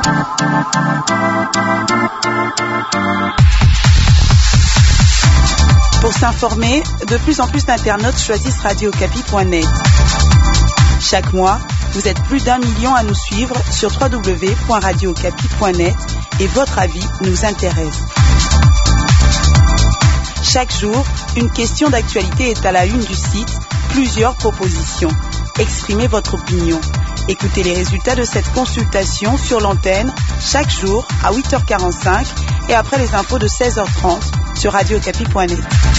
Pour s'informer, de plus en plus d'internautes choisissent radiocapi.net. Chaque mois, vous êtes plus d'1 million à nous suivre sur www.radiocapi.net et votre avis nous intéresse. Chaque jour, une question d'actualité est à la une du site, plusieurs propositions. Exprimez votre opinion. Écoutez les résultats de cette consultation sur l'antenne chaque jour à 8h45 et après les infos de 16h30 sur radiocapi.net.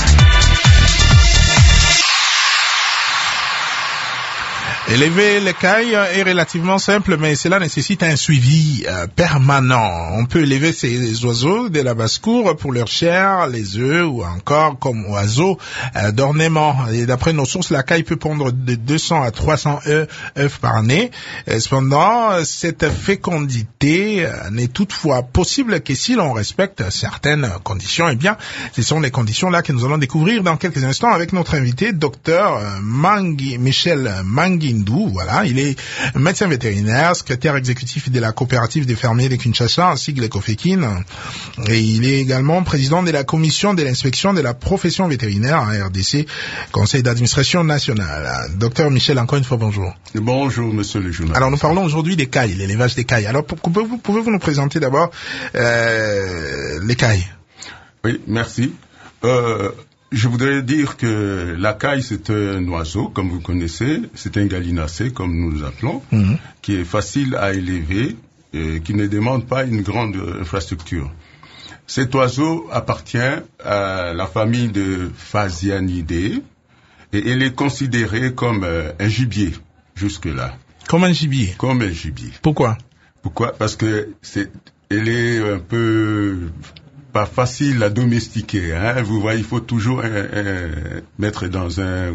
Élever l'écaille est relativement simple, mais cela nécessite un suivi permanent. On peut élever ces oiseaux de la basse-cour pour leur chair, les œufs ou encore comme oiseaux d'ornement. Et d'après nos sources, l'écaille peut pondre de 200 à 300 œufs par année. Cependant, cette fécondité n'est toutefois possible que si l'on respecte certaines conditions. Eh bien, ce sont les conditions-là que nous allons découvrir dans quelques instants avec notre invité, docteur Michel Manguindou. Voilà, il est médecin vétérinaire, secrétaire exécutif de la coopérative des fermiers de Kinshasa, ainsi que les COFEKIN. Et il est également président de la commission de l'inspection de la profession vétérinaire à RDC, Conseil d'administration nationale. Docteur Michel, encore une fois, bonjour. Bonjour, monsieur le journaliste. Alors, nous parlons aujourd'hui d'écailles, l'élevage d'écailles. Alors, pouvez-vous nous présenter d'abord l'écaille? Oui, merci. Je voudrais dire que l'écaille, c'est un oiseau, comme vous connaissez, c'est un gallinacé, comme nous l'appelons, qui est facile à élever, qui ne demande pas une grande infrastructure. Cet oiseau appartient à la famille de Phasianidae, et elle est considérée comme un gibier, jusque-là. Comme un gibier? Comme un gibier. Pourquoi? Parce que elle est un peu pas facile à domestiquer, hein. Vous voyez, il faut toujours mettre dans un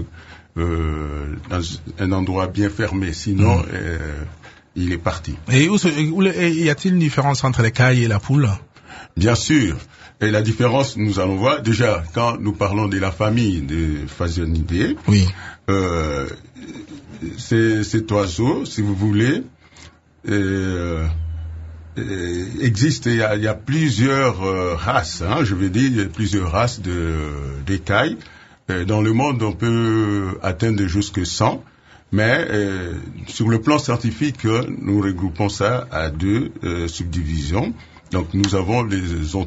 endroit bien fermé, sinon il est parti. Et y a-t-il une différence entre l'écaille et la poule? Bien sûr. Et la différence, nous allons voir, déjà, quand nous parlons de la famille de Phasianidae, oui. Cet oiseau, si vous voulez, existe, il y a plusieurs races, hein, je veux dire, plusieurs races d'écailles. Dans le monde, on peut atteindre jusque 100, mais sur le plan scientifique, nous regroupons ça à deux subdivisions. Donc, nous avons les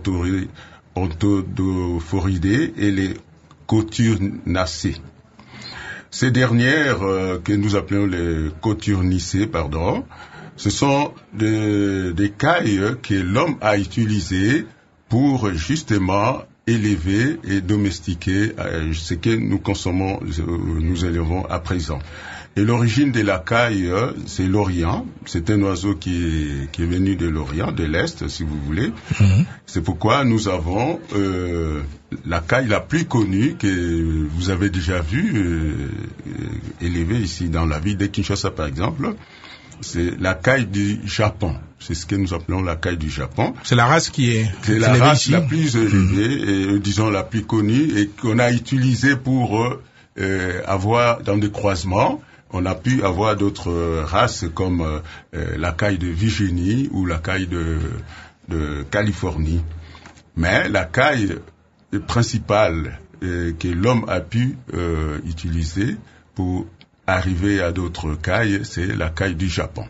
Ontodophoridés et les Coturnacées. Ces dernières, que nous appelons les Coturnacées, ce sont des cailles que l'homme a utilisées pour justement élever et domestiquer ce que nous consommons, nous élevons à présent. Et l'origine de la caille, c'est l'Orient. C'est un oiseau qui est venu de l'Orient, de l'Est, si vous voulez. C'est pourquoi nous avons la caille la plus connue que vous avez déjà vue élevée ici dans la ville de Kinshasa, par exemple. C'est la caille du Japon. C'est ce que nous appelons la caille du Japon. C'est la race c'est la race la plus élevée et disons la plus connue et qu'on a utilisée pour avoir dans des croisements. On a pu avoir d'autres races comme la caille de Virginie ou la caille de Californie. Mais la caille principale que l'homme a pu utiliser pour arriver à d'autres cailles, c'est la caille du Japon.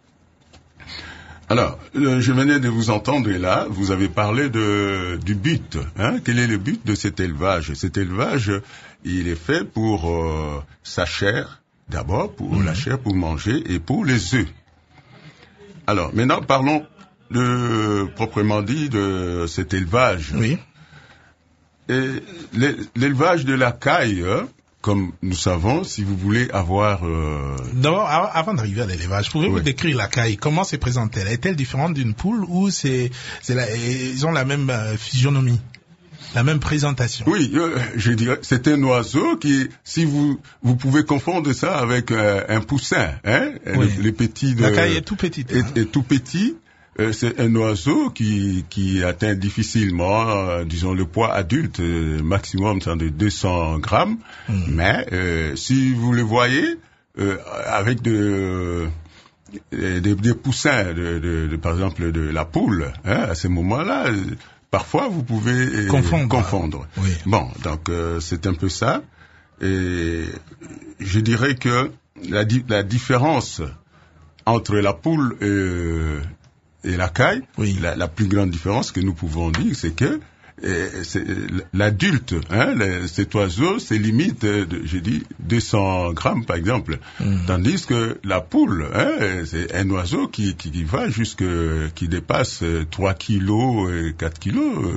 Alors, je venais de vous entendre là, vous avez parlé du but. Hein? Quel est le but de cet élevage? Cet élevage, il est fait pour sa chair, d'abord, pour la chair, pour manger, et pour les œufs. Alors, maintenant, parlons proprement dit de cet élevage. Oui. Et l'élevage de la caille, comme nous savons, si vous voulez avoir... D'abord, avant d'arriver à l'élevage, pouvez-vous décrire la caille? Comment se présente-t-elle? Est-elle différente d'une poule ou ils ont la même physionomie, la même présentation? Oui, je dirais, c'est un oiseau qui, si vous pouvez confondre ça avec un poussin, hein, oui. les petits... La caille est tout petite. Est tout petit. C'est un oiseau qui atteint difficilement, disons, le poids adulte, maximum de 200 grammes. Mais si vous le voyez, avec des poussins, par exemple de la poule, hein, à ces moments-là, parfois vous pouvez confondre. Oui. Bon, donc c'est un peu ça. Et je dirais que la différence entre la poule et la caille, oui. La plus grande différence que nous pouvons dire, c'est que l'adulte, hein, cet oiseau, c'est limite, je dis, 200 grammes par exemple, tandis que la poule, hein, c'est un oiseau qui va qui dépasse 3 kilos, 4 kilos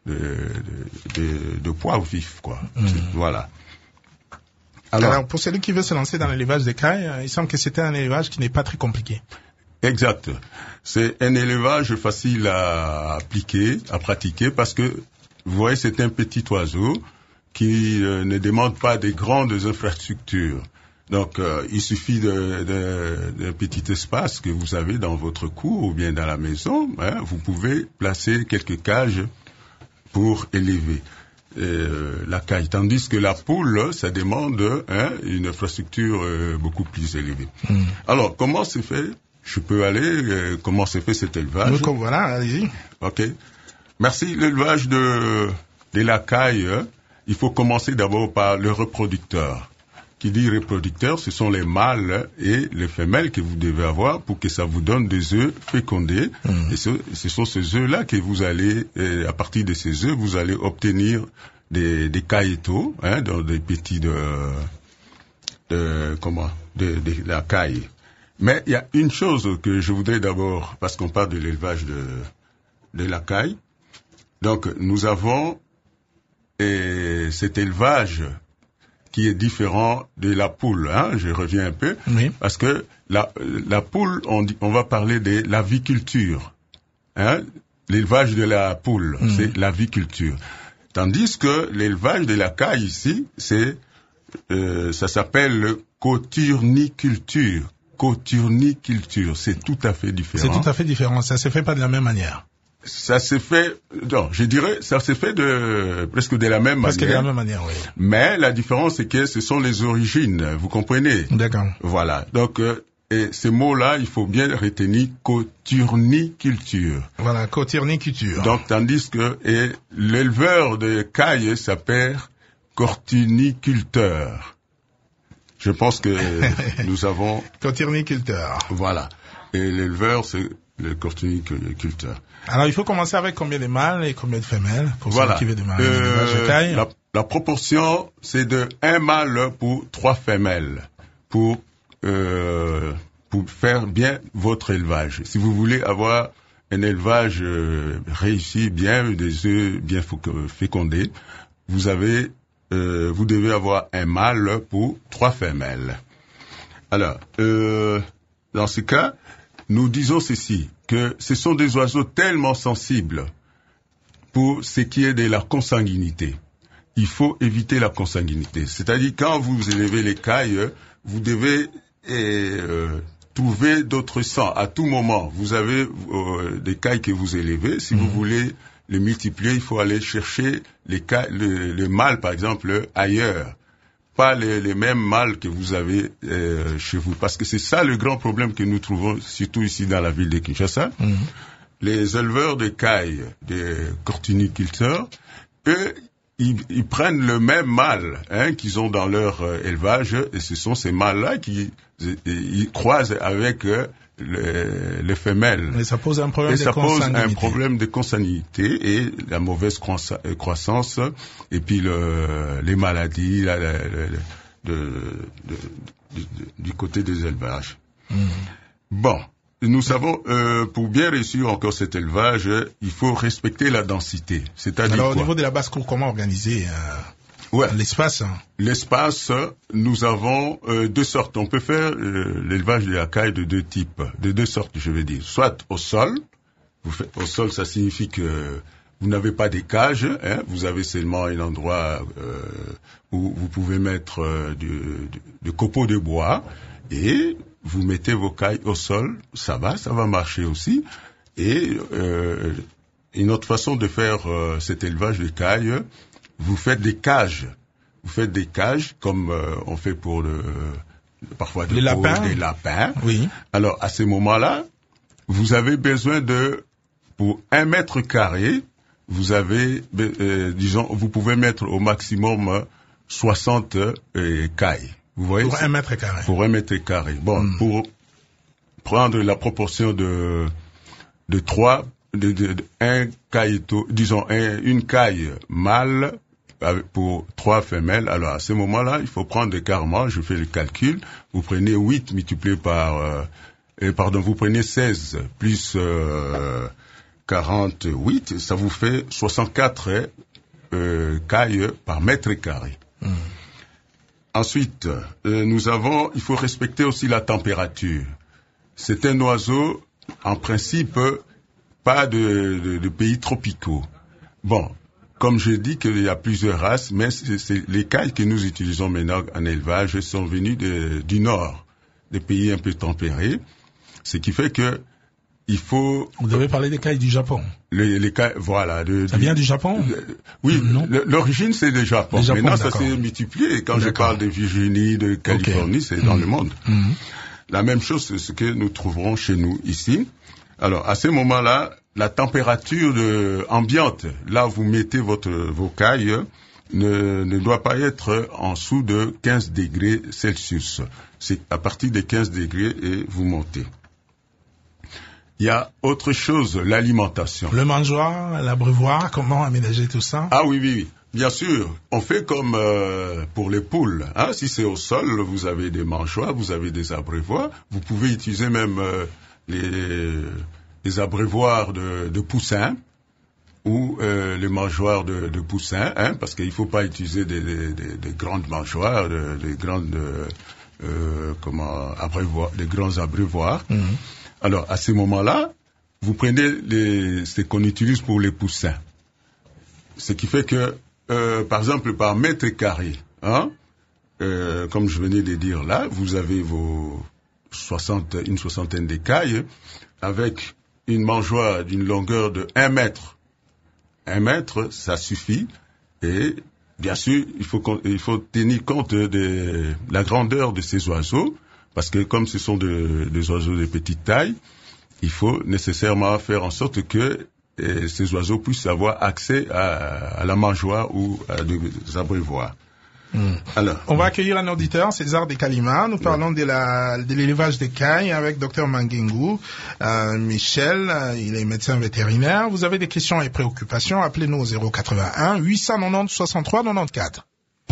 de poids vif, quoi. Voilà. Alors, pour celui qui veut se lancer dans l'élevage des cailles, il semble que c'était un élevage qui n'est pas très compliqué. Exact. C'est un élevage facile à appliquer, à pratiquer, parce que, vous voyez, c'est un petit oiseau qui ne demande pas des grandes infrastructures. Donc, il suffit d'un petit espace que vous avez dans votre cour ou bien dans la maison. Hein, vous pouvez placer quelques cages pour élever la caille. Tandis que la poule, ça demande une infrastructure beaucoup plus élevée. Alors, comment c'est fait? Je peux aller, comment s'est fait cet élevage? Donc, voilà, allez-y. Ok. Merci. L'élevage de la caille, il faut commencer d'abord par le reproducteur. Qui dit reproducteur, ce sont les mâles et les femelles que vous devez avoir pour que ça vous donne des œufs fécondés. Et ce sont ces œufs-là que vous allez, à partir de ces œufs, vous allez obtenir des cailletos, hein, dans des petits de la caille. Mais il y a une chose que je voudrais d'abord, parce qu'on parle de l'élevage de la caille. Donc, nous avons cet élevage qui est différent de la poule, hein. Je reviens un peu. Oui. Parce que la poule, on va parler de l'aviculture, hein. L'élevage de la poule, c'est l'aviculture. Tandis que l'élevage de la caille ici, ça s'appelle le coturniculture. Coturniculture, c'est tout à fait différent. C'est tout à fait différent, ça se fait pas de la même manière. Ça s'est fait, non, je dirais, ça s'est fait presque de la même manière. Presque de la même manière, oui. Mais la différence, c'est que ce sont les origines, vous comprenez? D'accord. Voilà. Donc, et ces mots-là, il faut bien retenir coturniculture. Voilà, coturniculture. Donc, tandis que, l'éleveur de caille s'appelle cortuniculteur. Je pense que nous avons... Coturniculteur. Voilà. Et l'éleveur, c'est le cortuniculteur. Alors, il faut commencer avec combien de mâles et combien de femelles pour voilà. celui qui veut démarrer l'élevage de caille? La proportion, c'est de 1 mâle pour 3 femelles pour faire bien votre élevage. Si vous voulez avoir un élevage réussi, bien, des œufs bien fécondés, vous devez avoir 1 mâle pour 3 femelles. Alors, dans ce cas, nous disons ceci, que ce sont des oiseaux tellement sensibles pour ce qui est de la consanguinité. Il faut éviter la consanguinité. C'est-à-dire, quand vous élevez les cailles, vous devez trouver d'autres sangs. À tout moment, vous avez des cailles que vous élevez. Si vous voulez les multiplier, il faut aller chercher les mâles, par exemple, ailleurs. Pas les mêmes mâles que vous avez chez vous. Parce que c'est ça le grand problème que nous trouvons, surtout ici dans la ville de Kinshasa. Les éleveurs de cailles, des cortuniculteurs, eux, ils prennent le même mâle qu'ils ont dans leur élevage, et ce sont ces mâles-là ils croisent avec les femelles. Et ça pose un problème de consanguinité. Et ça pose un problème de consanguinité et la mauvaise croissance, et puis les maladies du côté des élevages. Bon, nous savons, pour bien réussir encore cet élevage, il faut respecter la densité. C'est-à-dire alors, quoi? Au niveau de la basse-cour, comment organiser l'espace? L'espace, nous avons 2 sortes. On peut faire l'élevage de la caille de 2 types, de 2 sortes, je veux dire. Soit au sol. Au sol, ça signifie que vous n'avez pas des cages, vous avez seulement un endroit où vous pouvez mettre de copeaux de bois, et vous mettez vos cailles au sol. Ça va marcher aussi. Et une autre façon de faire cet élevage de cailles, vous faites des cages. Vous faites des cages comme on fait pour parfois des lapins. Oui. Alors, à ces moments-là, vous avez besoin pour 1 mètre carré, vous avez, vous pouvez mettre au maximum 60 cailles. Vous voyez? Pour 1 mètre carré. Pour 1 mètre carré. Bon, pour prendre la proportion de 3, un cailletot, une caille mâle pour 3 femelles. Alors, à ce moment-là, il faut prendre carrément, je fais le calcul, vous prenez 8 multiplié par, vous prenez 16 plus 48, ça vous fait 64 cailles par mètre carré. Ensuite, il faut respecter aussi la température. C'est un oiseau, en principe, pas de pays tropicaux. Bon, comme je dis qu'il y a plusieurs races, mais c'est les cailles que nous utilisons maintenant en élevage sont venues du nord, des pays un peu tempérés, ce qui fait que il faut... Vous devez parler des cailles du Japon. Les cailles, voilà. Ça vient du Japon? Oui, l'origine c'est le Japon. Maintenant, ça s'est multiplié. Quand je parle de Virginie, de Californie, c'est dans le monde. La même chose, c'est ce que nous trouverons chez nous ici. Alors, à ce moment-là, la température ambiante, là où vous mettez vos cailles, ne doit pas être en dessous de 15 degrés Celsius. C'est à partir de 15 degrés et vous montez. Il y a autre chose, l'alimentation. Le mangeoire, l'abreuvoir, comment aménager tout ça? Ah oui. Bien sûr, on fait comme pour les poules. Hein? Si c'est au sol, vous avez des mangeoires, vous avez des abreuvoirs. Vous pouvez utiliser même les abreuvoirs de poussins ou les mangeoires de poussins, hein? Parce qu'il ne faut pas utiliser des grandes mangeoires, des grandes des grands abreuvoirs. Alors, à ce moment-là, vous prenez ce qu'on utilise pour les poussins. Ce qui fait que, par exemple, par mètre carré, hein, comme je venais de dire là, vous avez une soixantaine d'écailles avec une mangeoire d'une longueur de 1 mètre. 1 mètre, ça suffit. Et, bien sûr, il faut tenir compte de la grandeur de ces oiseaux. Parce que comme ce sont des oiseaux de petite taille, il faut nécessairement faire en sorte que ces oiseaux puissent avoir accès à la mangeoire ou à des abreuvoirs. Alors, on va accueillir un auditeur, César de Kalima. Nous parlons de l'élevage des cailles avec Dr Mangengu. Michel, il est médecin vétérinaire. Vous avez des questions et préoccupations, appelez-nous au 081 890 63 94.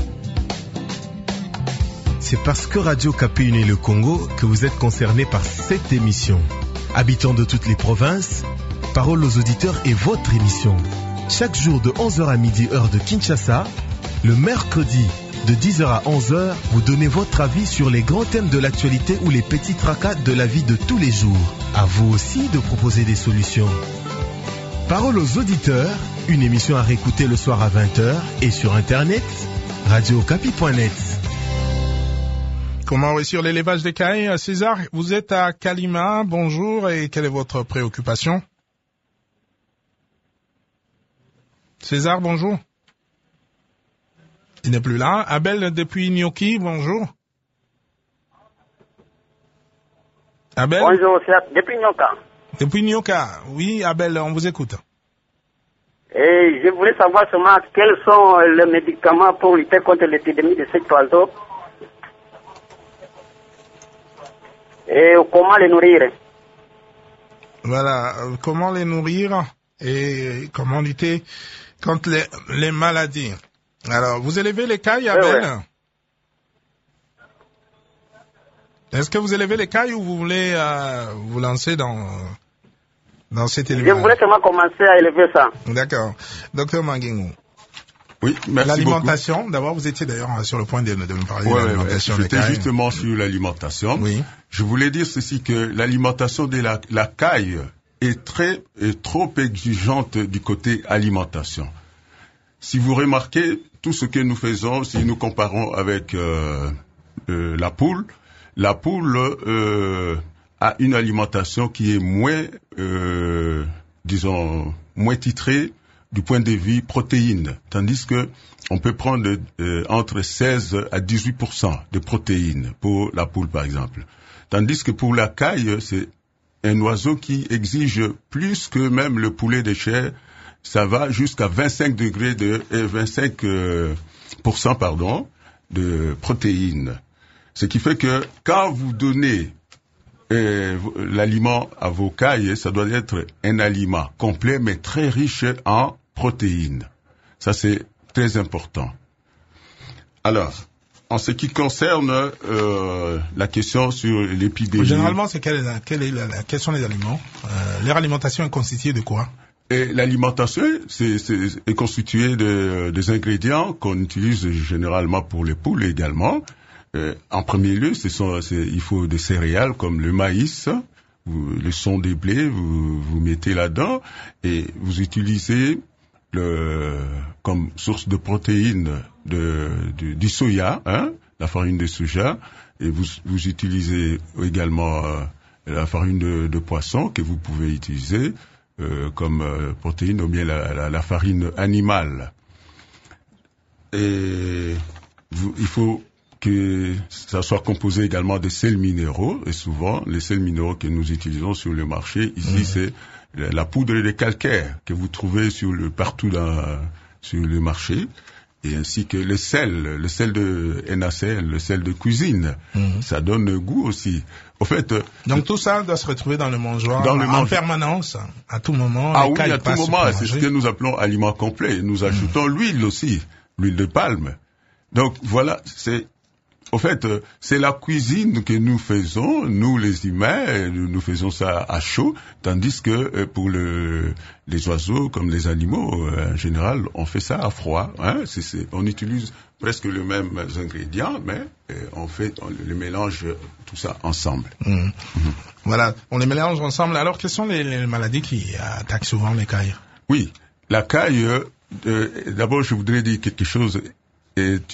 C'est parce que Radio Okapi unit le Congo que vous êtes concerné par cette émission. Habitants de toutes les provinces, Parole aux auditeurs est votre émission. Chaque jour de 11h à midi, heure de Kinshasa, le mercredi de 10h à 11h, vous donnez votre avis sur les grands thèmes de l'actualité ou les petits tracas de la vie de tous les jours. À vous aussi de proposer des solutions. Parole aux auditeurs, une émission à réécouter le soir à 20h et sur Internet, radiookapi.net. Comment réussir l'élevage des cailles? César, vous êtes à Kalima, bonjour, et quelle est votre préoccupation? César, bonjour. Il n'est plus là. Abel depuis Nyoki, bonjour. Abel? Bonjour, c'est depuis Nyoka. Depuis Nyoka, oui, Abel, on vous écoute. Et je voulais savoir seulement quels sont les médicaments pour lutter contre l'épidémie de cet oiseau. Et comment les nourrir? Voilà, comment les nourrir et comment lutter contre les maladies. Alors, vous élevez les cailles, Abel? Ouais. Est-ce que vous élevez les cailles ou vous voulez vous lancer dans cet élevage? Je voulais seulement commencer à élever ça. D'accord. Docteur Mangengu. Oui, merci l'alimentation, beaucoup. D'abord, vous étiez d'ailleurs sur le point de nous parler de l'alimentation des cailles. J'étais justement sur l'alimentation. Oui. Je voulais dire ceci, que l'alimentation de la caille est trop exigeante du côté alimentation. Si vous remarquez, tout ce que nous faisons, si nous comparons avec la poule a une alimentation qui est moins titrée, du point de vue protéines, tandis que on peut prendre entre 16 à 18% de protéines pour la poule, par exemple. Tandis que pour la caille, c'est un oiseau qui exige plus que même le poulet de chair. Ça va jusqu'à 25 degrés de 25% de protéines. Ce qui fait que quand vous donnez l'aliment à vos cailles, ça doit être un aliment complet mais très riche en protéines. Ça, c'est très important. Alors, en ce qui concerne la question sur l'épidémie... Généralement, quels sont les aliments? Leur alimentation est constituée de quoi? Et l'alimentation est constituée des ingrédients qu'on utilise généralement pour les poules également. En premier lieu, il faut des céréales comme le maïs, le son des blés, vous mettez là-dedans et vous utilisez comme source de protéines du soya, la farine de soja, et vous utilisez également la farine de poisson que vous pouvez utiliser comme protéine, ou bien la farine animale. Et il faut que ça soit composé également de sels minéraux, et souvent les sels minéraux que nous utilisons sur le marché ici, c'est la poudre de calcaire que vous trouvez partout sur le marché, et ainsi que le sel de NaCl, le sel de cuisine. Ça donne goût aussi. Au fait, donc tout ça doit se retrouver dans le mangeoir en permanence, à tout moment. Ah oui, à tout moment. C'est ce que nous appelons aliment complet. Nous ajoutons l'huile aussi, l'huile de palme. Donc voilà, c'est la cuisine que nous faisons, nous les humains, nous faisons ça à chaud, tandis que pour les oiseaux comme les animaux, en général, on fait ça à froid. On utilise presque les mêmes ingrédients, mais on les mélange tout ça ensemble. Voilà, on les mélange ensemble. Alors, quelles sont les maladies qui attaquent souvent les cailles? Oui, la caille, d'abord je voudrais dire quelque chose, est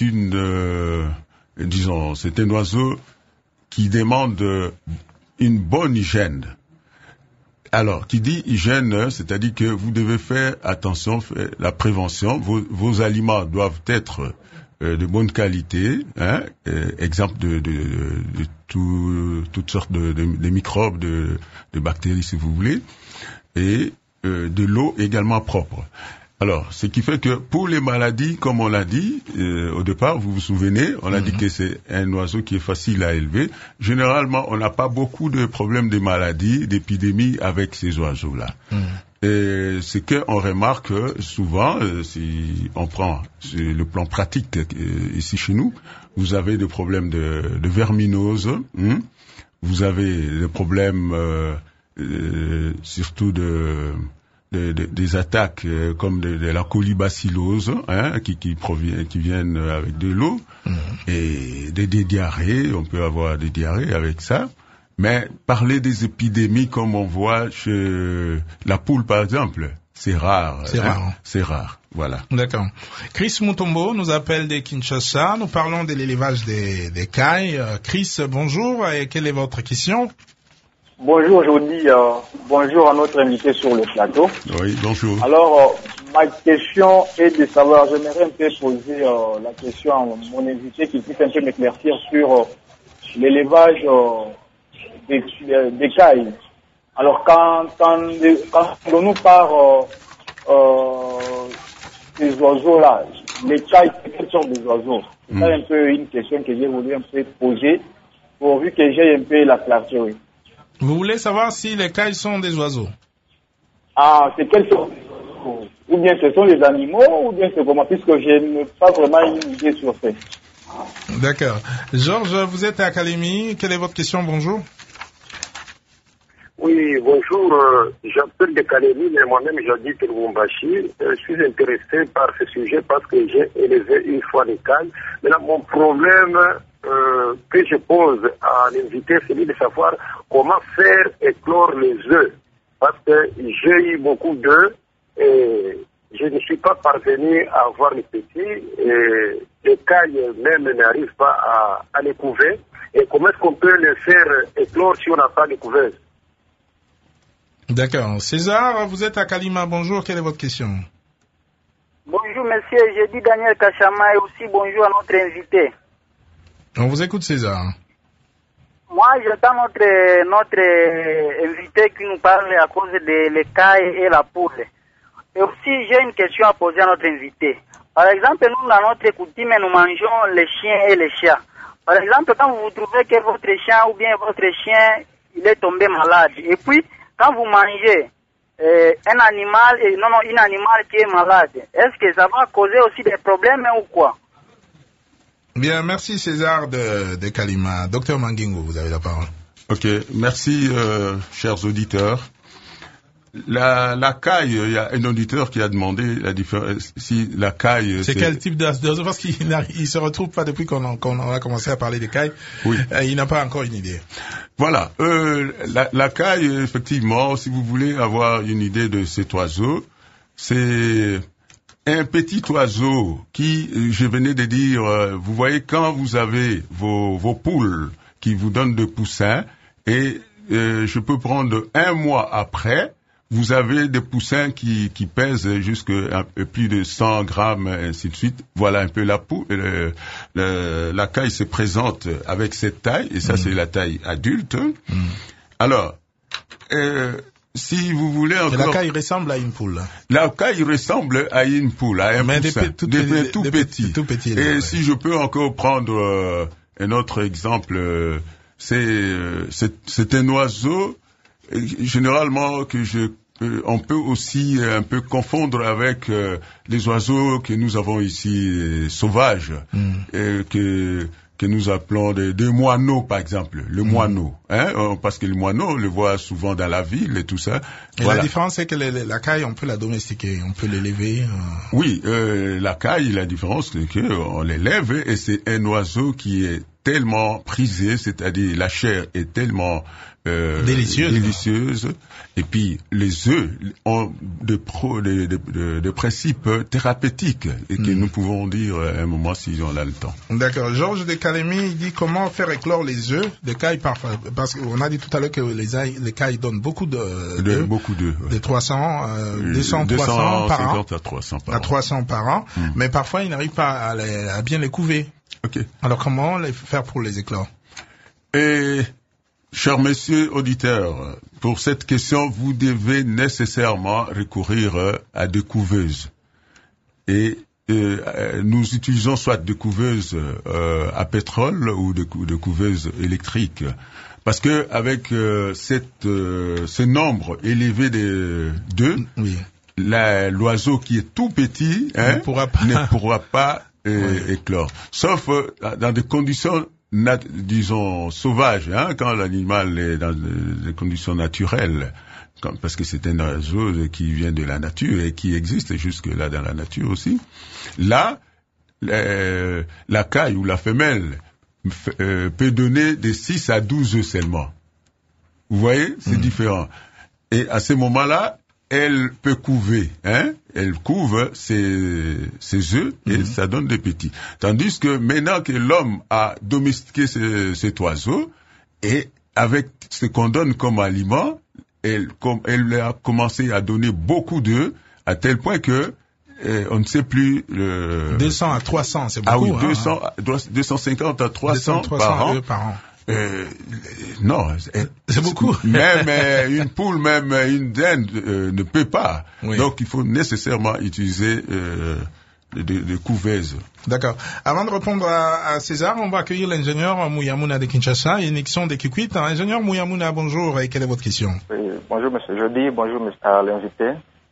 c'est un oiseau qui demande une bonne hygiène. Alors, qui dit hygiène, c'est-à-dire que vous devez faire attention, faire la prévention. Vos aliments doivent être de bonne qualité, exemple de toutes sortes de microbes, de bactéries si vous voulez, et de l'eau également propre. Alors, ce qui fait que pour les maladies, comme on l'a dit au départ, vous vous souvenez, on a dit que c'est un oiseau qui est facile à élever. Généralement, on n'a pas beaucoup de problèmes de maladies, d'épidémies avec ces oiseaux-là. Et ce qu'on remarque souvent, si on prend sur le plan pratique ici chez nous, vous avez des problèmes de verminose, vous avez des problèmes surtout des attaques comme de la colibacillose, qui viennent avec de l'eau, et des diarrhées, on peut avoir des diarrhées avec ça. Mais parler des épidémies comme on voit chez la poule par exemple, c'est rare. C'est rare, voilà. D'accord. Chris Mutombo nous appelle de Kinshasa, nous parlons de l'élevage des cailles. Chris, bonjour, et quelle est votre question? Bonjour, je vous dis bonjour à notre invité sur le plateau. Oui, bonjour. Alors, ma question est de savoir, j'aimerais un peu poser la question à mon invité qui puisse un peu m'éclaircir sur l'élevage des cailles. Alors, quand on nous parle des oiseaux-là, les cailles, quelles sortes des oiseaux? C'est un peu une question que j'ai voulu un peu poser, pourvu que j'ai un peu la clarté, oui. Vous voulez savoir si les cailles sont des oiseaux? Ah, c'est quelles sortes des oiseaux? Ou bien ce sont des animaux, ou bien c'est comment? Puisque je n'ai pas vraiment une idée sur ça. D'accord. Georges, vous êtes à Académie. Quelle est votre question? Bonjour. Oui, bonjour. J'appelle d'Académie, mais moi-même j'habite au Lubumbashi. Je suis intéressé par ce sujet parce que j'ai élevé une fois des cailles. Maintenant, mon problème que je pose à l'invité, c'est de savoir comment faire éclore les œufs. Parce que j'ai eu beaucoup d'œufs et je ne suis pas parvenu à avoir les petits. Et les cailles même n'arrivent pas à les couver. Et comment est-ce qu'on peut les faire éclore si on n'a pas de couveuse? D'accord. César, vous êtes à Kalima. Bonjour, quelle est votre question? monsieur. Je dis Daniel Kachama et aussi bonjour à notre invité. On vous écoute, César. Moi, j'attends notre invité qui nous parle à cause de l'écaille et la poule. Et aussi, j'ai une question à poser à notre invité. Par exemple, nous, dans notre coutume, nous mangeons les chiens et les chats. Par exemple, quand vous trouvez que votre chien ou bien votre chien, il est tombé malade. Et puis, quand vous mangez un animal, une animal qui est malade, est-ce que ça va causer aussi des problèmes ou quoi? Bien, merci César de Kalima. Docteur Mangingo, vous avez la parole. Ok, merci chers auditeurs. La caille, il y a un auditeur qui a demandé la différence. Si la caille, c'est quel type d'oiseau? Parce qu'il se retrouve pas depuis qu'on a commencé à parler des cailles. Oui. Il n'a pas encore une idée. Voilà. La caille, effectivement, si vous voulez avoir une idée de cet oiseau, c'est un petit oiseau qui, je venais de dire, vous voyez quand vous avez vos poules qui vous donnent de poussins, et je peux prendre un mois après, vous avez des poussins qui pèsent jusqu'à plus de 100 grammes, ainsi de suite. Voilà un peu la poule. La caille se présente avec cette taille, et ça c'est la taille adulte. Alors, si vous voulez encore... La caille ressemble à une poule. La caille ressemble à une poule, à un poussin. Tout petit. Et si je peux encore prendre un autre exemple, c'est un oiseau... Généralement on peut aussi un peu confondre avec les oiseaux que nous avons ici sauvages, que nous appelons des moineaux, par exemple, le moineau, parce que le moineau, on le voit souvent dans la ville et tout ça. Et voilà. La différence, c'est que la caille, on peut la domestiquer, on peut l'élever. Oui, la caille, la différence, c'est qu'on l'élève et c'est un oiseau qui est tellement prisé, c'est-à-dire la chair est tellement délicieuse. Et puis les œufs ont des principes thérapeutiques et que nous pouvons dire à un moment si on a le temps. D'accord. Georges de Calémie, il dit comment faire éclore les œufs de caille parce qu'on a dit tout à l'heure que les cailles donnent beaucoup d'œufs. De 300, 200, 300 par an. À 300 par an. Mais parfois ils n'arrivent pas à bien les couver. Okay. Alors comment les faire pour les éclore? Et chers messieurs auditeurs, pour cette question, vous devez nécessairement recourir à des couveuses. Et nous utilisons soit des couveuses à pétrole ou des couveuses électriques. Parce que avec ce nombre élevé d'œufs, l'oiseau qui est tout petit ne pourra pas éclore. Sauf dans des conditions disons sauvages, quand l'animal est dans des conditions naturelles, parce que c'est un oiseau qui vient de la nature et qui existe jusque là dans la nature aussi. Là, la caille ou la femelle peut donner de 6 à 12 œufs seulement. Vous voyez, c'est différent. Et à ce moment-là, elle peut couver, elle couve ses œufs et ça donne des petits. Tandis que maintenant que l'homme a domestiqué cet oiseau, et avec ce qu'on donne comme aliment, elle a commencé à donner beaucoup d'œufs, à tel point que on ne sait plus 200 à 300, c'est beaucoup. 250 à 300 par an. Non, c'est beaucoup. Même une poule, même une dinde ne peut pas. Oui. Donc il faut nécessairement utiliser des couveuses. D'accord. Avant de répondre à César, on va accueillir l'ingénieur Mouyamuna de Kinshasa et Nixon de Kikwit. Ingénieur Mouyamuna, bonjour, et quelle est votre question? Bonjour monsieur, je dis bonjour à l'invité.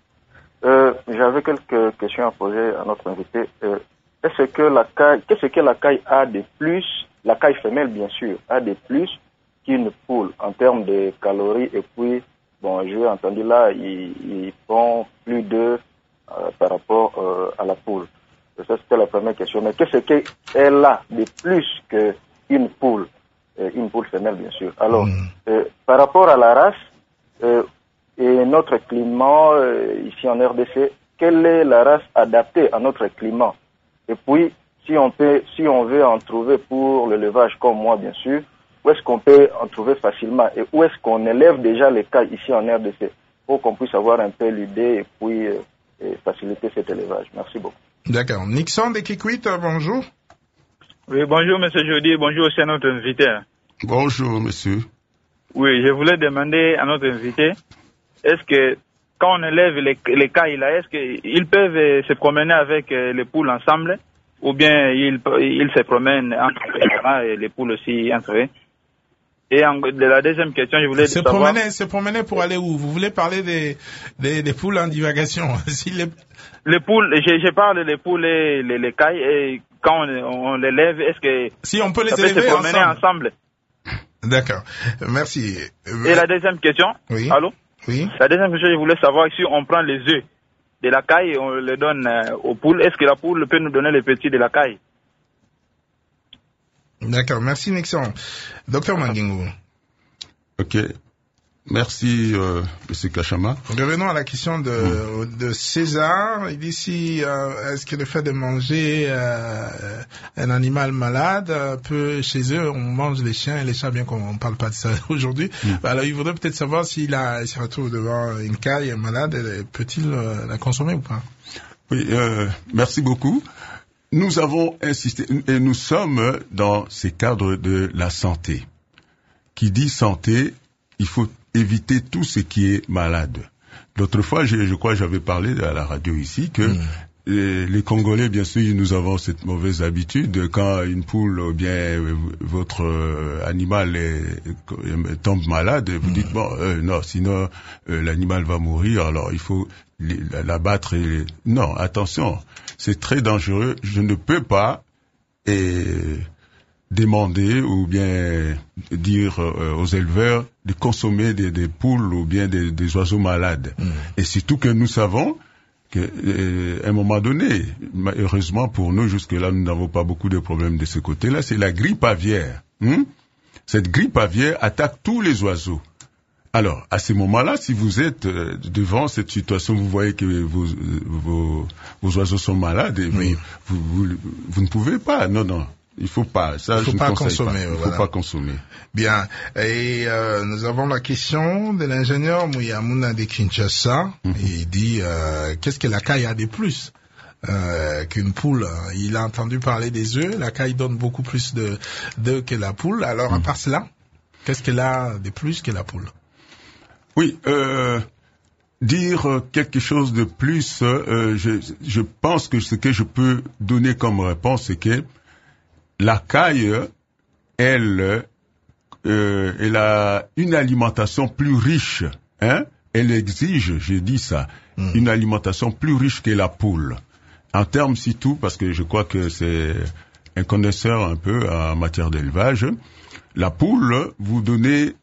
J'avais quelques questions à poser à notre invité. Qu'est-ce que la caille a de plus? La caille femelle, bien sûr, a des plus qu'une poule en termes de calories. Et puis, bon, j'ai entendu là, ils font plus d'œufs par rapport à la poule. Ça, c'était la première question. Mais qu'est-ce qu'elle a de plus qu'une poule femelle, bien sûr. Alors, par rapport à la race et notre climat ici en RDC, quelle est la race adaptée à notre climat? Et puis, si on veut en trouver pour l'élevage comme moi, bien sûr, où est-ce qu'on peut en trouver facilement et où est-ce qu'on élève déjà les cailles ici en RDC pour qu'on puisse avoir un peu l'idée et puis faciliter cet élevage. Merci beaucoup. D'accord. Nixon de Kikwit, bonjour. Oui, bonjour, monsieur Jody. Bonjour aussi à notre invité. Bonjour, monsieur. Oui, je voulais demander à notre invité, est-ce que quand on élève les cailles là, est-ce qu'ils peuvent se promener avec les poules ensemble, ou bien ils se promènent entre eux et les poules aussi entre eux? Et de la deuxième question, je voulais savoir... Se promener pour aller où? Vous voulez parler des poules en divagation? Les poules, je parle des poules et les cailles, et quand on les lève, est-ce que si on peut les ça peut se promener ensemble? D'accord, merci. Et la deuxième question? Oui. Allô? Oui. La deuxième question, je voulais savoir si on prend les œufs de la caille et on les donne aux poules, est-ce que la poule peut nous donner les petits de la caille? D'accord, merci Nixon. Docteur Mangingo. Ok, merci Monsieur Kachama. Revenons à la question de César. Il dit si est-ce que le fait de manger un animal malade peut, chez eux, on mange les chiens et les chats, bien qu'on ne parle pas de ça aujourd'hui. Alors il voudrait peut-être savoir s'il se retrouve devant une caille malade, peut-il la consommer ou pas? Oui, merci beaucoup. Nous avons insisté, et nous sommes dans ces cadres de la santé. Qui dit santé, il faut éviter tout ce qui est malade. L'autre fois, je crois que j'avais parlé à la radio ici que les Congolais, bien sûr, nous avons cette mauvaise habitude, quand une poule ou bien votre animal tombe malade, vous dites, non, sinon l'animal va mourir, alors il faut l'abattre. Non, attention, c'est très dangereux. Je ne peux pas demander ou bien dire aux éleveurs de consommer des poules ou bien des oiseaux malades. Et surtout que nous savons qu'à un moment donné, heureusement pour nous, jusque-là, nous n'avons pas beaucoup de problèmes de ce côté-là, c'est la grippe aviaire. Cette grippe aviaire attaque tous les oiseaux. Alors, à ce moment-là, si vous êtes devant cette situation, vous voyez que vos oiseaux sont malades, et vous ne pouvez pas. Non. Il faut pas. Ça, il faut pas consommer. Il faut pas consommer. Bien. Et nous avons la question de l'ingénieur Muyamuna de Kinshasa. Il dit qu'est-ce que la caille a de plus qu'une poule? Il a entendu parler des œufs. La caille donne beaucoup plus d'œufs que la poule. Alors à part cela, qu'est-ce qu'elle a de plus que la poule? Oui. Dire quelque chose de plus, je pense que ce que je peux donner comme réponse, c'est que la caille, elle a une alimentation plus riche. Elle exige, j'ai dit ça, une alimentation plus riche que la poule. En termes surtout, parce que je crois que c'est un connaisseur un peu en matière d'élevage, la poule, vous donnez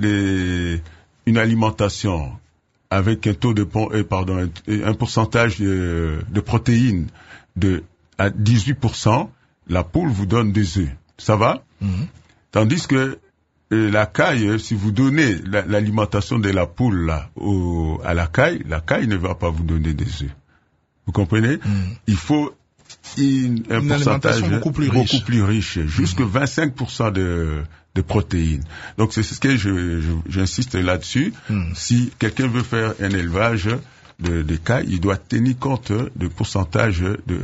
une alimentation avec un taux un pourcentage de protéines à 18%, la poule vous donne des œufs. Ça va? Tandis que la caille, si vous donnez l'alimentation de la poule là, à la caille ne va pas vous donner des œufs. Vous comprenez? Il faut un pourcentage beaucoup plus riche, jusque 25% de protéines. Donc c'est ce que j'insiste là-dessus. Si quelqu'un veut faire un élevage de caille, il doit tenir compte de pourcentage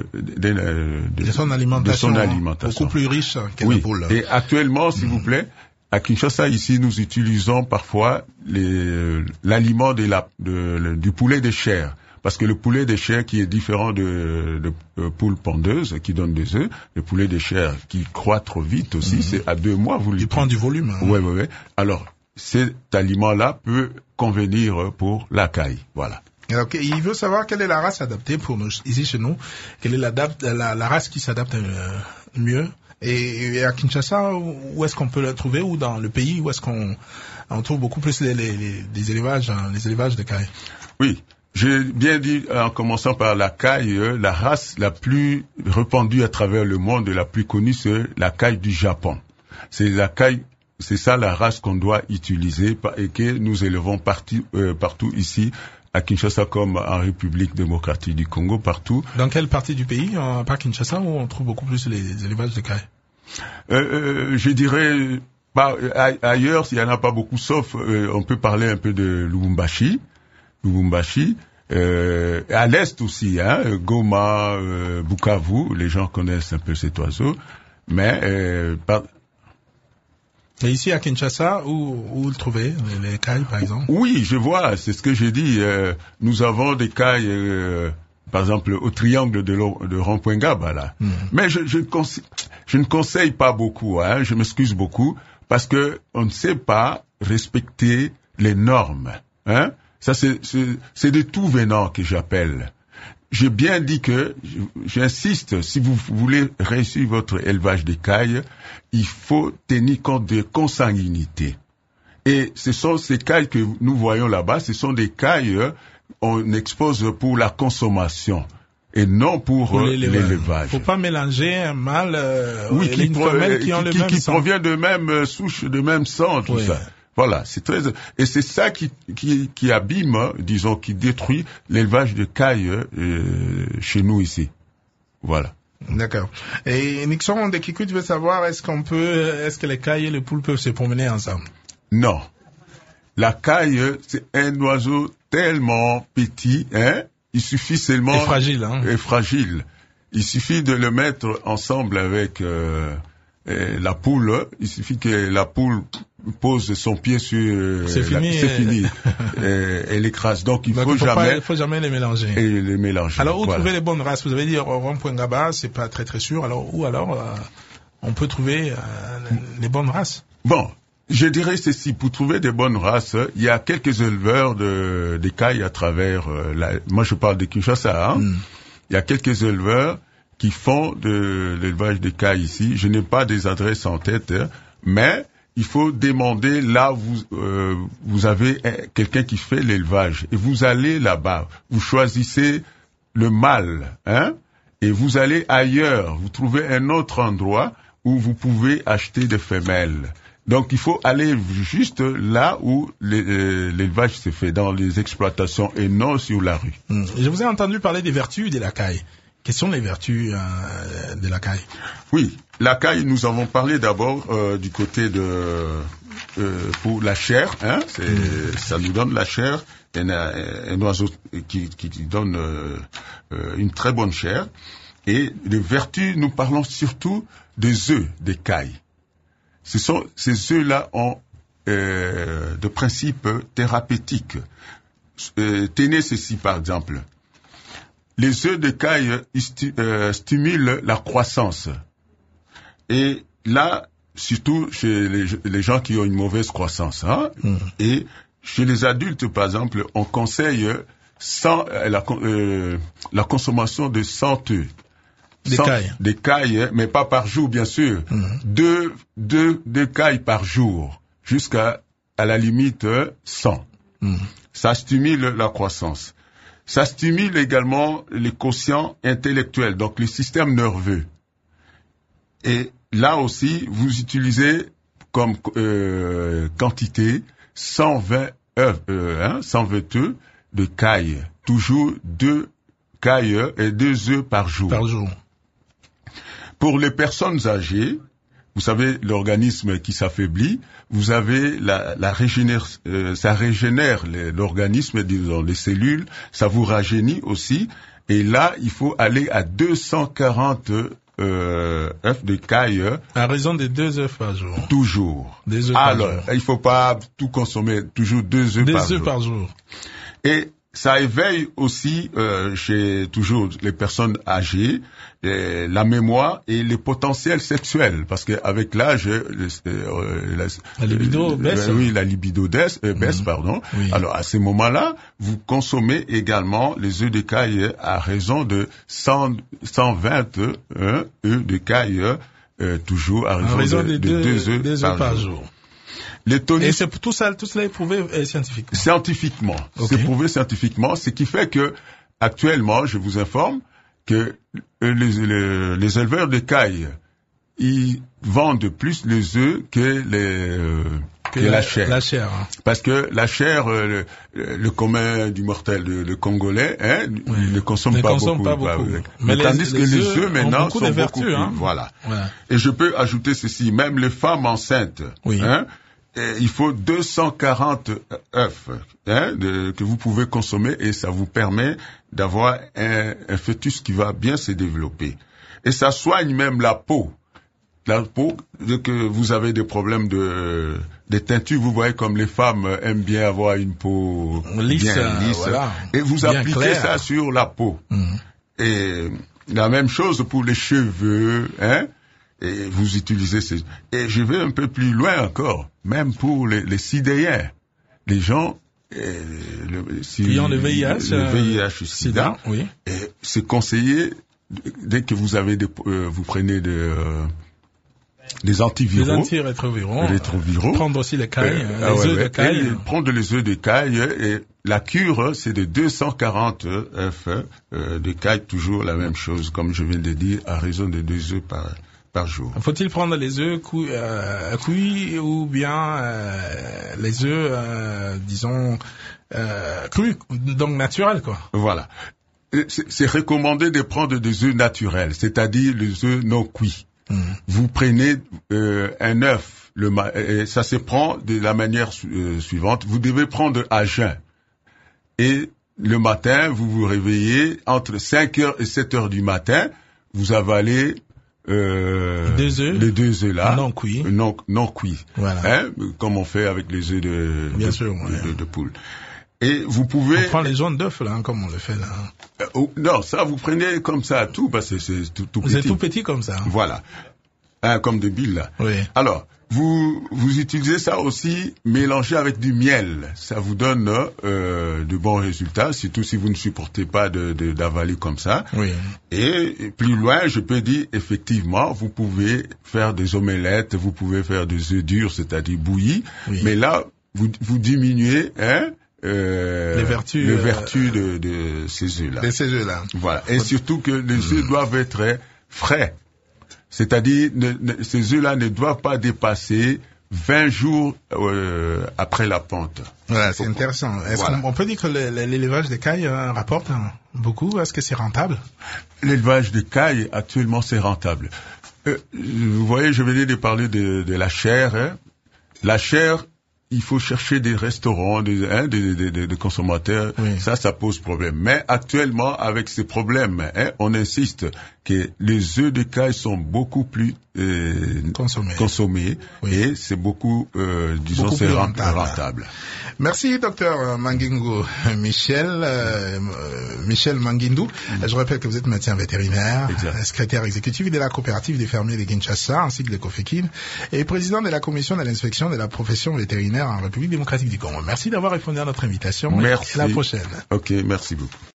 de son alimentation. Beaucoup plus riche que la poule. Et actuellement, s'il vous plaît, à Kinshasa, ici, nous utilisons parfois l'aliment du poulet de chair. Parce que le poulet de chair qui est différent de poule pondeuse qui donne des œufs, le poulet de chair qui croît trop vite aussi, c'est à 2 mois, il prend du volume. Ouais. Alors, cet aliment-là peut convenir pour la caille. Voilà. Alors, il veut savoir quelle est la race adaptée pour nous, ici chez nous, quelle est la race qui s'adapte mieux. Et à Kinshasa, où est-ce qu'on peut la trouver, ou dans le pays, où est-ce qu'on trouve beaucoup plus les élevages de caille? Oui. J'ai bien dit, en commençant par la caille, la race la plus répandue à travers le monde et la plus connue, c'est la caille du Japon. C'est ça la race qu'on doit utiliser et que nous élevons partout ici, à Kinshasa comme en République démocratique du Congo, partout. Dans quelle partie du pays, pas Kinshasa, où on trouve beaucoup plus les élevages de caille? Je dirais, ailleurs, il n'y en a pas beaucoup, sauf, on peut parler un peu de Lubumbashi, À l'est aussi, hein, Goma, Bukavu, les gens connaissent un peu cet oiseau, mais Et ici à Kinshasa, où le trouver, les cailles par exemple? Oui, je vois, c'est ce que j'ai dit. Nous avons des cailles, par exemple, au triangle de Rond-Point Gaba, là. Mais je ne conseille pas beaucoup, hein, je m'excuse beaucoup, parce que on ne sait pas respecter les normes, hein. Ça, c'est de tout venant que j'appelle. J'ai bien dit que, j'insiste, si vous voulez réussir votre élevage des cailles, il faut tenir compte de consanguinité. Et ce sont ces cailles que nous voyons là-bas, ce sont des cailles on expose pour la consommation et non pour l'élevage. Faut pas mélanger un mâle et une femelle qui ont le même sang. Qui provient de même souche, de même sang, tout ça. Voilà, c'est très, et c'est ça qui abîme, disons, qui détruit l'élevage de cailles chez nous ici. Voilà. D'accord. Et Nixon de Kikou, tu veux savoir, est-ce que les cailles et les poules peuvent se promener ensemble? Non. La caille, c'est un oiseau tellement petit, hein. Il suffit seulement. Et fragile, hein. Et fragile. Il suffit de le mettre ensemble avec la poule. Il suffit que la poule pose son pied sur. C'est fini. C'est fini. Elle l'écrase. Donc il faut jamais les mélanger. Et les mélanger. Alors où trouver les bonnes races? Vous avez dit Rond-Point Gaba, c'est pas très très sûr. Alors où on peut trouver les bonnes races? Bon. Je dirais ceci, pour trouver des bonnes races, il y a quelques éleveurs des cailles à travers moi je parle de Kinshasa, hein. Il y a quelques éleveurs qui font de l'élevage des cailles ici. Je n'ai pas des adresses en tête, hein, mais il faut demander là où vous avez quelqu'un qui fait l'élevage et vous allez là-bas, vous choisissez le mâle, hein, et vous allez ailleurs, vous trouvez un autre endroit où vous pouvez acheter des femelles. Donc il faut aller juste là où l'élevage se fait, dans les exploitations et non sur la rue. Je vous ai entendu parler des vertus de la caille. Quelles sont les vertus de la caille? Oui, la caille, nous avons parlé d'abord du côté pour la chair, hein, ça nous donne la chair, un oiseau qui donne une très bonne chair. Et les vertus, nous parlons surtout des œufs des cailles. Ces œufs-là ont de principe thérapeutique. Tenez ceci par exemple. Les œufs de caille stimulent la croissance. Et là, surtout chez les gens qui ont une mauvaise croissance, hein. Et chez les adultes, par exemple, on conseille la consommation de 100 œufs. Des cailles, mais pas par jour, bien sûr. Deux cailles par jour, jusqu'à la limite 100. Ça stimule la croissance. Ça stimule également les quotients intellectuels, donc le système nerveux. Et là aussi, vous utilisez comme quantité 120 œufs de cailles. Toujours 2 cailles et 2 œufs par jour. Pour les personnes âgées, vous savez, l'organisme qui s'affaiblit, vous avez ça régénère l'organisme, disons, les cellules, ça vous rajeunit aussi. Et là, il faut aller à 240 œufs de caille. À raison de 2 œufs par jour. Toujours. Des œufs par jour. Il faut pas tout consommer, toujours 2 œufs par jour. 2 œufs par jour. Et ça éveille aussi chez toujours les personnes âgées la mémoire et les potentiels sexuels, parce que avec l'âge la libido baisse. Oui, la libido baisse, pardon. Oui. Alors à ce moment-là, vous consommez également les œufs de caille à raison de 120 œufs de caille toujours à raison de 2 œufs par jour. Et c'est tout cela est prouvé scientifiquement. Scientifiquement. Okay. C'est prouvé scientifiquement, ce qui fait que, actuellement, je vous informe que les éleveurs de caille, ils vendent plus les œufs que la chair. La chair. Hein. Parce que la chair, le commun du mortel, le Congolais, hein, ne consomme pas beaucoup. Mais tandis que les œufs maintenant sont beaucoup plus. Hein. Voilà. Et je peux ajouter ceci, même les femmes enceintes, hein, il faut 240 œufs que vous pouvez consommer et ça vous permet d'avoir un fœtus qui va bien se développer. Et ça soigne même la peau. La peau, que vous avez des problèmes des teintures, vous voyez comme les femmes aiment bien avoir une peau lisse, bien lisse. Voilà, et vous bien appliquez clair. ça sur la peau. Et la même chose pour les cheveux, et vous utilisez et je vais un peu plus loin encore, même pour les sidéens, les gens qui ont le VIH, sida, oui. Et c'est conseillé dès que vous avez vous prenez des antiviraux, des antirétroviraux, prendre aussi les cailles, les œufs de caille, prendre les œufs de caille et la cure c'est de 240 œufs de caille, toujours la même chose comme je viens de dire, à raison de 2 œufs par jour. Faut-il prendre les œufs cuits ou bien les œufs, disons, crus, donc naturels, quoi? Voilà. C'est recommandé de prendre des œufs naturels, c'est-à-dire les œufs non cuits. Vous prenez un œuf, ça se prend de la manière suivante. Vous devez prendre à jeun. Et le matin, vous vous réveillez entre 5h et 7h du matin, vous avalez les 2 œufs là, non cuits, non cuits, voilà. Comme on fait avec les œufs de poule. Et vous pouvez... On prend les jaunes d'œufs là, comme on le fait là. Non, ça vous prenez comme ça tout, parce que c'est tout petit. C'est tout petit comme ça. Voilà, comme des billes là. Oui. Alors, vous utilisez ça aussi mélangé avec du miel. Ça vous donne de bons résultats, surtout si vous ne supportez pas d'avaler comme ça. Oui. Et plus loin, je peux dire, effectivement, vous pouvez faire des omelettes, vous pouvez faire des œufs durs, c'est-à-dire bouillis. Oui. Mais là, vous diminuez, les vertus de ces œufs-là. De ces œufs-là. Voilà. Et surtout que les œufs doivent être frais. C'est-à-dire, ces œufs-là ne doivent pas dépasser 20 jours après la ponte. Voilà, c'est intéressant. Est-ce qu'on peut dire que l'élevage des cailles rapporte beaucoup? Est-ce que c'est rentable? L'élevage des cailles, actuellement, c'est rentable. Vous voyez, je venais de parler de la chair. La chair, il faut chercher des restaurants, des consommateurs. Oui. Ça pose problème. Mais actuellement, avec ces problèmes, on insiste que les œufs de caille sont beaucoup plus consommés oui. Et c'est beaucoup rentable. Merci, docteur Mangindu Michel Mangindu. Je rappelle que vous êtes médecin vétérinaire, secrétaire exécutif de la coopérative des fermiers de Kinshasa, ainsi que de l'Ecofekin, et président de la commission de l'inspection de la profession vétérinaire en République démocratique du Congo. Merci d'avoir répondu à notre invitation. Merci. Et à la prochaine. Ok, merci beaucoup.